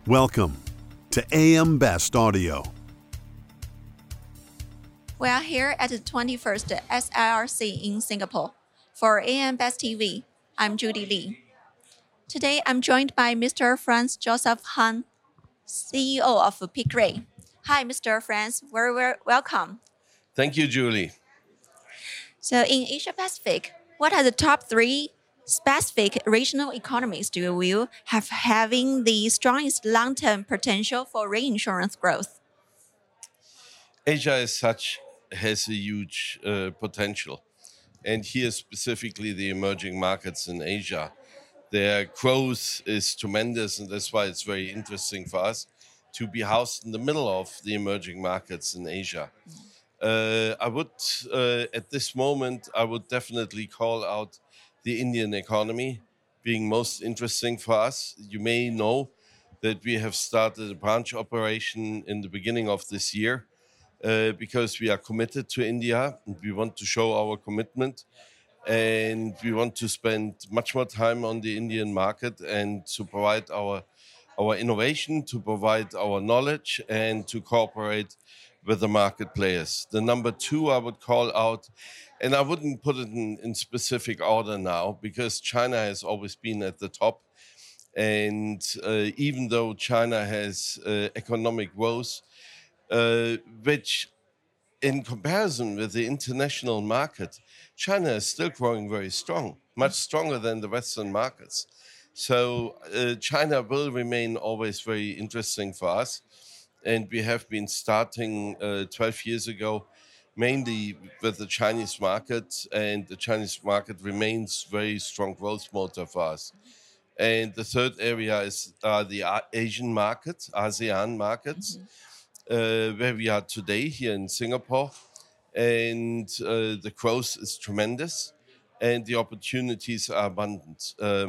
Welcome to AM Best Audio. We are here at the 21st SIRC in Singapore. For AM Best TV, I'm Judy Lee. Today, I'm joined by Mr. Franz Joseph Han, CEO of Pickrate. Hi, Mr. Franz. Very welcome. Thank you, Julie. So in Asia Pacific, what are the top three specific regional economies do you view having the strongest long-term potential for reinsurance growth? Asia as such has a huge potential. And here specifically the emerging markets in Asia. Their growth is tremendous, and that's why it's very interesting for us to be housed in the middle of the emerging markets in Asia. At this moment, I would definitely call out the Indian economy being most interesting for us. You may know that we have started a branch operation in the beginning of this year because we are committed to India and we want to show our commitment. And we want to spend much more time on the Indian market and to provide our innovation, to provide our knowledge, and to cooperate with the market players. The number two I would call out, and I wouldn't put it in specific order now, because China has always been at the top. And even though China has economic growth, which in comparison with the international market, China is still growing very strong, much stronger than the Western markets. So China will remain always very interesting for us. And we have been starting 12 years ago, mainly with the Chinese market. And the Chinese market remains very strong growth motor for us. And the third area is the Asian markets, ASEAN markets. Where we are today here in Singapore, and the growth is tremendous and the opportunities are abundant.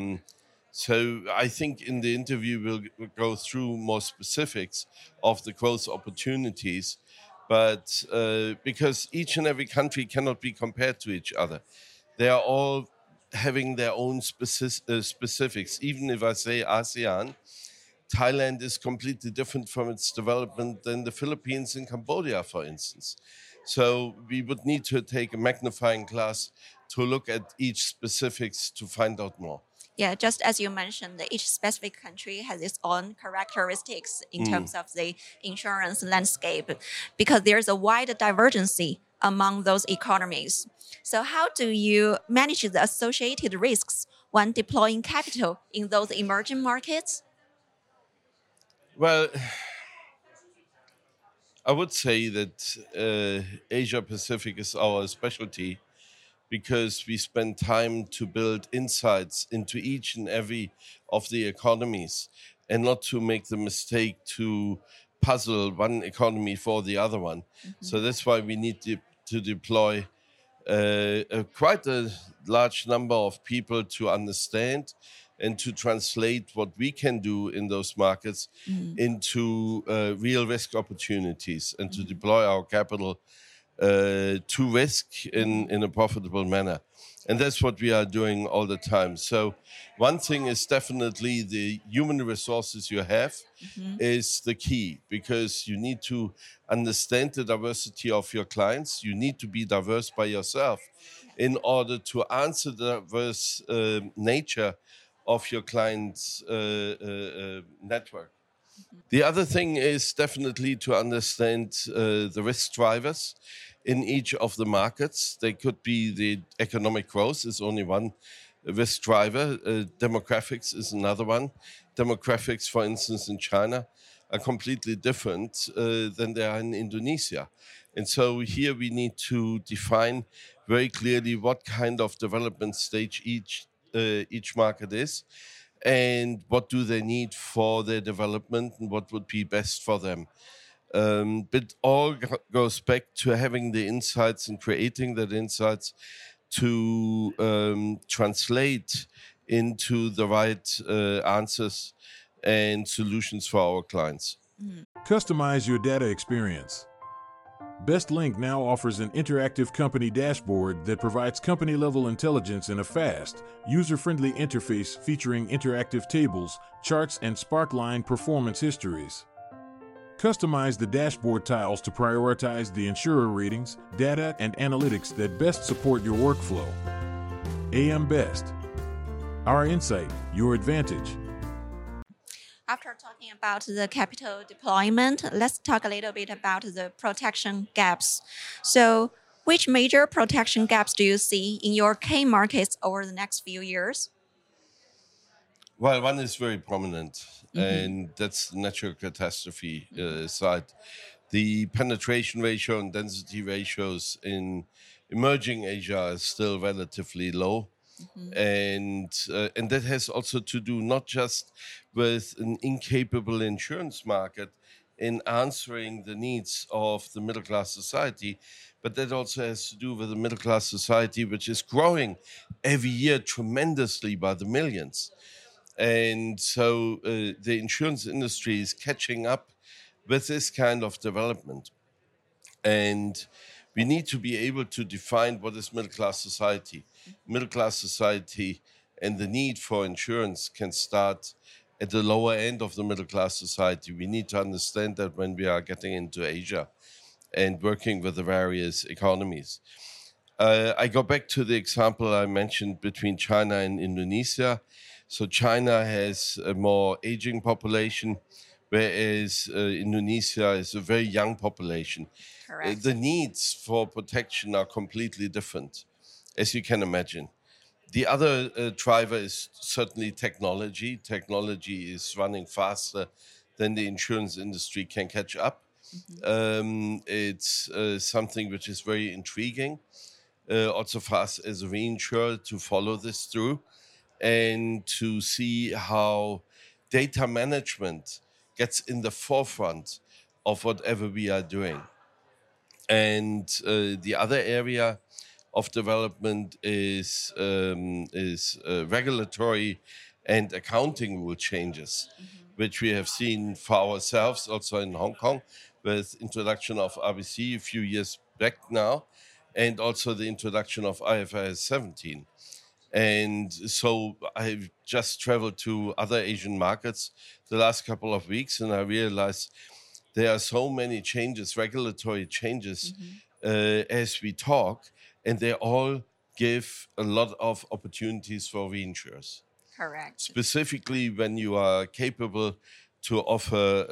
So I think in the interview we'll go through more specifics of the growth opportunities, but because each and every country cannot be compared to each other. They are all having their own specifics. Even if I say ASEAN, Thailand is completely different from its development than the Philippines and Cambodia, for instance. So we would need to take a magnifying glass to look at each specifics to find out more. Yeah, just as you mentioned, each specific country has its own characteristics in terms of the insurance landscape, because there's a wide divergence among those economies. So how do you manage the associated risks when deploying capital in those emerging markets? Well, I would say that Asia Pacific is our specialty because we spend time to build insights into each and every of the economies and not to make the mistake to puzzle one economy for the other one. So that's why we need to deploy quite a large number of people to understand and to translate what we can do in those markets into real risk opportunities and to deploy our capital to risk in a profitable manner. And that's what we are doing all the time. So one thing is definitely the human resources you have is the key, because you need to understand the diversity of your clients. You need to be diverse by yourself in order to answer the diverse nature of your client's network. The other thing is definitely to understand the risk drivers in each of the markets. They could be the economic growth is only one risk driver. Demographics is another one. Demographics, for instance, in China are completely different than they are in Indonesia. And so here we need to define very clearly what kind of development stage each market is, and what do they need for their development and what would be best for them. But all goes back to having the insights and creating that insights to translate into the right answers and solutions for our clients. Customize your data experience. BestLink now offers an interactive company dashboard that provides company-level intelligence in a fast, user-friendly interface featuring interactive tables, charts, and Sparkline performance histories. Customize the dashboard tiles to prioritize the insurer ratings, data, and analytics that best support your workflow. AM Best. Our insight, your advantage. After talking about the capital deployment, let's talk a little bit about the protection gaps. So, which major protection gaps do you see in your key markets over the next few years? Well, one is very prominent, and that's the natural catastrophe side. The penetration ratio and density ratios in emerging Asia are still relatively low. And that has also to do not just with an incapable insurance market in answering the needs of the middle class society, but that also has to do with a middle class society which is growing every year tremendously by the millions. And so the insurance industry is catching up with this kind of development. And we need to be able to define what is middle class society. Middle class society and the need for insurance can start at the lower end of the middle class society. We need to understand that when we are getting into Asia and working with the various economies. I go back to the example I mentioned between China and Indonesia. So China has a more aging population, whereas Indonesia is a very young population. Correct. The needs for protection are completely different, as you can imagine. The other driver is certainly technology. Technology is running faster than the insurance industry can catch up. It's something which is very intriguing, also for us as a reinsurer to follow this through and to see how data management gets in the forefront of whatever we are doing. And the other area of development is regulatory and accounting rule changes, which we have seen for ourselves also in Hong Kong with introduction of RBC a few years back now, and also the introduction of IFRS 17. And so I've just traveled to other Asian markets the last couple of weeks, and I realized there are so many changes, regulatory changes, as we talk, and they all give a lot of opportunities for reinsurers. Correct. Specifically, when you are capable to offer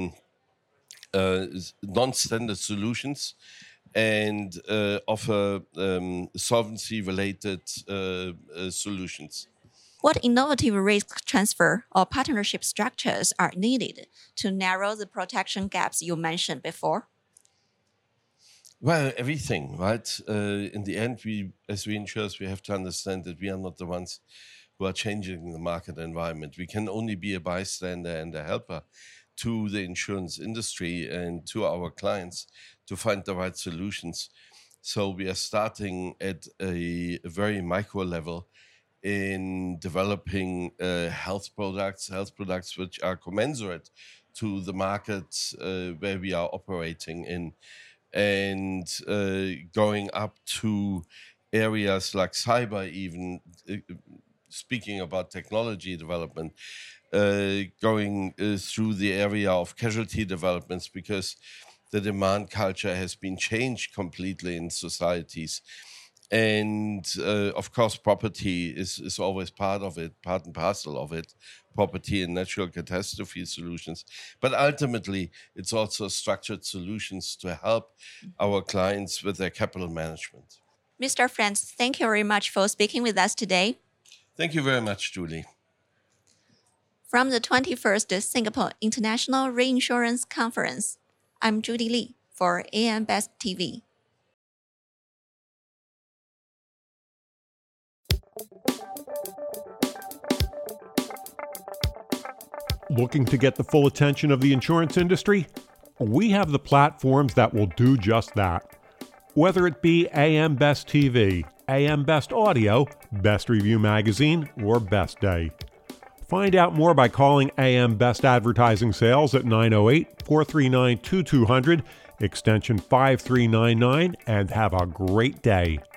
non-standard solutions and offer solvency-related solutions. What innovative risk transfer or partnership structures are needed to narrow the protection gaps you mentioned before? Well, everything, right? In the end, we, as reinsurers, we have to understand that we are not the ones who are changing the market environment. We can only be a bystander and a helper to the insurance industry and to our clients to find the right solutions. So we are starting at a very micro level in developing health products which are commensurate to the markets where we are operating in, and going up to areas like cyber, even speaking about technology development, going through the area of casualty developments, because the demand culture has been changed completely in societies. And of course, property is always part of it, part and parcel of it, property and natural catastrophe solutions. But ultimately, it's also structured solutions to help our clients with their capital management. Mr. Franz, thank you very much for speaking with us today. Thank you very much, Julie. From the 21st Singapore International Reinsurance Conference, I'm Judy Lee for AM Best TV. Looking to get the full attention of the insurance industry? We have the platforms that will do just that. Whether it be AM Best TV, AM Best Audio, Best Review Magazine, or Best Day. Find out more by calling AM Best Advertising Sales at 908-439-2200 extension 5399, and have a great day.